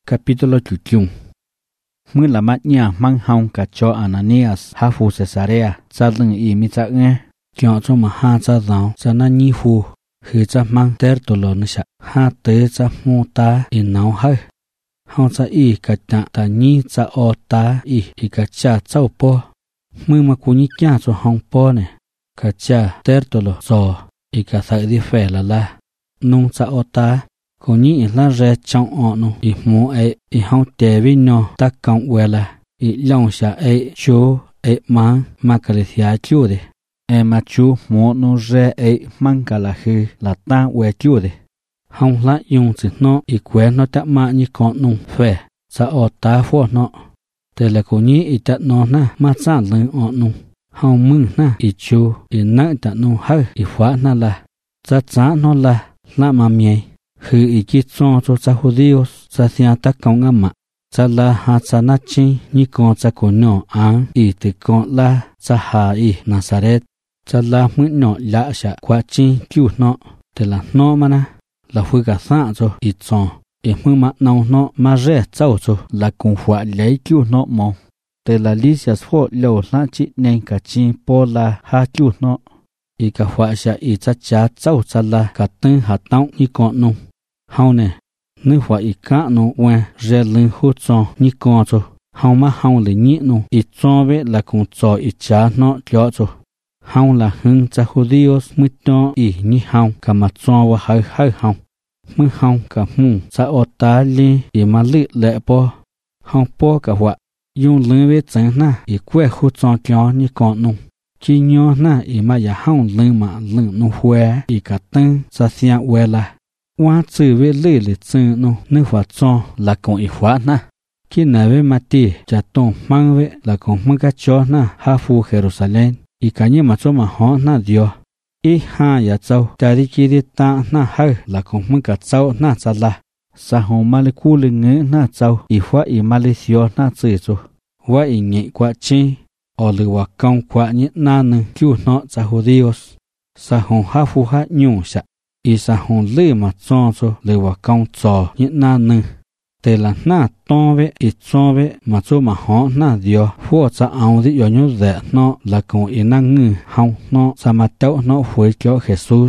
Capítulo 21. Mưa là mắt nhà mang hông cả cho Ananias ha phu Caesarea ra lưng y mi cha nghe chọn cho mà ha cha giáo cha na nhi phu khi cha mang Tertulo nữa ha tế cha mô ta in náo hơi hông cha y cả ta nhi cha o ta y cả cha cháu po mưa mà cú nhi cha cho hông po này cả cha Tertulo rồi cả thầy đi phè là nung cha o ta cô nhị là rẻ trong họ nó mua ấy hông tè với nó ta cộng về là lòng xa ấy chú ấy mang mà cái gì chú đi mà chú mua nó rẻ ấy mang cả là khi là ta về chú đi hông là dùng từ nó quen nó ta mà như con nung phê sa ở ta phô nó thế là cô nhị ta nó na mà trả lời họ nung hông mừng na chú nãy ta nung hơi phá na là giá nó là mà miệng khi ý chí cho cha Judios cha thiên ta công âm cha là ha cha na chi như con cha của nhỏ án ý từ con là cha hà ý Nazareth cha là mượn nhỏ lạ sẽ qua chi cứu nó thế là nó mà na là phu cả xã cho ý cho ý mượn mà nào nó mà rẻ cháu cho là cùng phải lấy cứu nó mong thế là Lysias phô lâu là chỉ nên cả chi po là ha cứu nó ý cả phải sẽ ý cha cháu cha là cả tên hạt tông như con nung hậu nè nếu phải cá nó quen rẻ lên hút cho như con cho hậu mà hậu lấy nhị nó ít cho về là cũng cho ít trả nó cho hậu là hưng cha Judios mới cho ít như hậu cả mà cho và hơi hậu mới hậu cả mùng cha ở ta li ít mà lị lệ po hậu po cả vợ dùng lên về chẳng na ít quay hút cho như con nó chỉ nhớ na ít mà giờ hậu lên mà lên nó huề ít cả tên cha xiang huề là qua chữ về lệ lệ chữ nó nếu phải cho là còn ít hóa na khi nào về mà ti cha tông mang về là còn mang cái cho na ha phu Jerusalem ý cả như mà cho mà họ na dio ý ha ya châu ta đi kia đi ta na hơi là còn mang cái châu na cha la sa hồng mà lấy cu lấy ngữ na châu ý hóa ý Malaysia na chữ cho hóa ý nhị quá chi ở lừa hóa công quá nhị na nương cứu nó cha Judios sa hồng ha phu ha nhung sa isa hồn lê mà cho lê vào công trò những na nư tê là na to về ít cho về mà cho mà họ na dio phô cha ao đi ở nhau rẻ nó là còn ít năng ngư hông nó sa mà tao nó phơi cho Jesus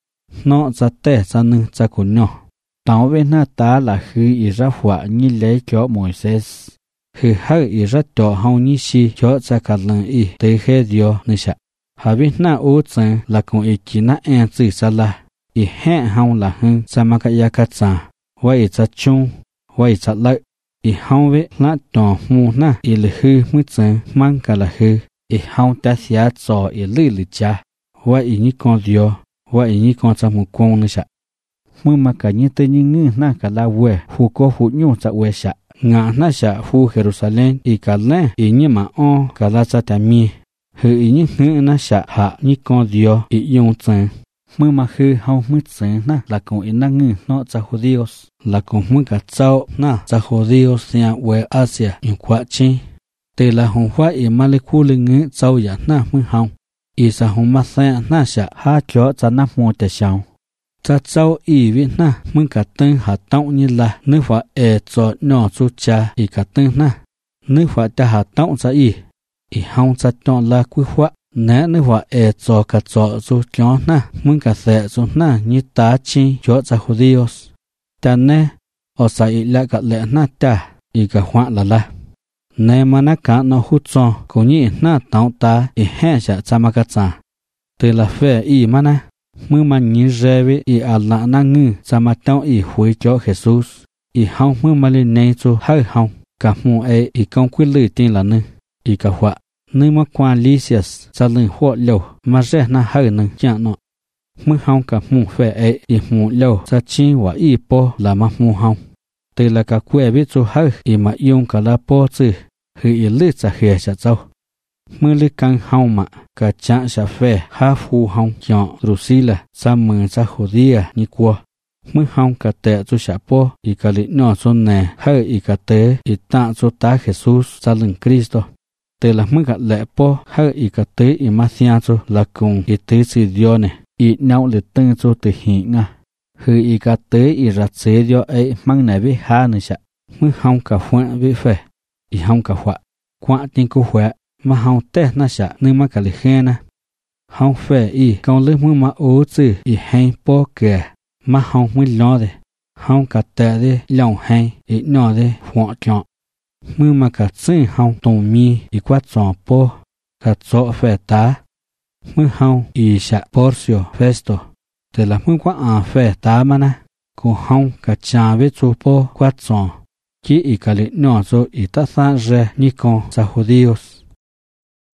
nó cha tê cha nư cha của nhỏ tao về na ta là khi ít ra phạ như lấy cho Moses khi hơi ít ra cho hông như si cho cha cả lần ít tê khe dio nè sa hà biết na ô chân là còn ít chỉ na em chữ sa là ý hẹn hông là hưng sa mà cái ya cắt sa vậy cha chung vậy cha lợi ý hông với lát đỏ mù na ý lư hư mới chân mang cả là hư ý hông ta xia cho ý lư cha vậy ý như con dio vậy ý như con cha một con nữa sa mưa mà cả như tên như ngư na cả là quê phụ cô phụ nhung cha quê sa ngã na sa phụ Jerusalem ý cả lẽ ý như mà o cả là cha ta mi hư ý như ngư na sa hạ như con dio ý dùng chân mưa mà khi hậu mới sáng na là còn ít năng ngư nó cha Judios là còn mới cả cháu na cha Judios nhà về Asia những quá chi tê là hồng hoa ít mà lấy khu linh ngư cháu ya na mới hồng ít sa hồng mà xe na sa ha cho cha na mua để sao cha cháu ít biết na mới cả tên hạt tông như là nếu phải cho nhỏ chú cha ít cả tên na nếu phải ta hạt tông cha ít hồng cha chọn là quý hóa nè nếu phải cho cả cho cho na muốn cả sẽ cho na như ta chi cho cha Judios ta nè ở sai lại cả lẽ na ta ý cả hóa là nè mà na cả nó hút cho cũng như na tao ta ý hè sẽ cha mà cả cha từ là phê ý mà na mưa mà như rê với ý Allah na ngư cha mà tao ý hối cho Jesus ý hông mưa mà lên này cho hơi hông cả mùa ấy ý công quyết lưỡi tin là nè ý cả hóa nếu mà qua Lysias cha lưng hộ lâu mà rẻ na hơi nâng chạm nó mới hông cả mù phê ấy ý mù lâu cha chi và ý po là mà mù hông từ là cả quê biết cho hơi ý mà dùng cả là po chứ hư ý lư cha khề cha châu mới lư căng hông mà cả cha cha phê ha phu hông chọn Drusilla cha mừng cha Judea như qua mới hông cả tệ cho cha po ý cả lý nhỏ cho nè hơi ý cả tế ý tạ cho ta Jesus cha lưng Cristo tê là mới gặp lẽ po hơi ý cả tế ý mà xia cho là cùng ý tế sự dio này ý nhau lệ tên cho từ hiện à hư ý cả tế ý rạch xế dio ấy mang này với ha nữa chả mưa hông cả phượng với phê, y hông cả phạ, quạ tiên cô phạ, mà hông tết na xạ nơi mà cả lì khe na. Hông phê y con lưới mưa mà ố chữ y hành bó kè, mà hông mới lo đề, hông cả tệ đề lòng hành y nọ đề phượng chọn. Mưa mà cả chữ hông tông mi y quát chọn bó, cả chọ phê tá. Mưa hông y xạ Porcio Festo, để là mưa quát phê tá mà na, cô hông cả chà với chú bó quát chọn. Chỉ y cả lì nọ rồi y ta xa rè như con sa judíos.